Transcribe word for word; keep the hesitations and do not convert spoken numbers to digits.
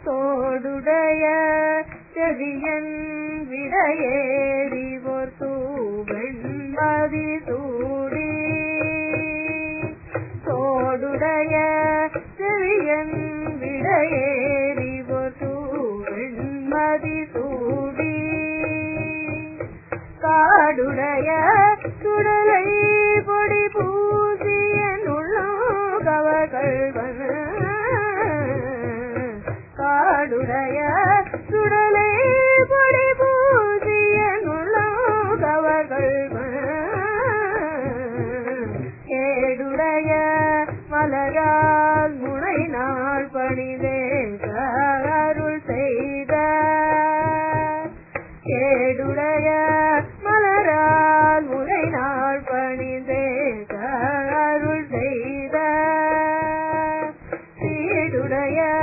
தோடுடைய செவியன் விடையேறி ஒரு தூவெண்மதி சூடி தோடுடைய செவியன் விடையேறி ஒரு தூவெண்மதி சூடி காடுடைய சுடலை பொடி பூசிய நுள்ளவர்கள் காடுடைய சுடலை பொடி பூசிய நுள்ளவர்கள் ஏடுடைய மலரால் முனை நாள் பணிவே அருள் செய்த ஏடுடைய மலரால் முனை நாள் பணிந்தே அருள் செய்த சீடுடைய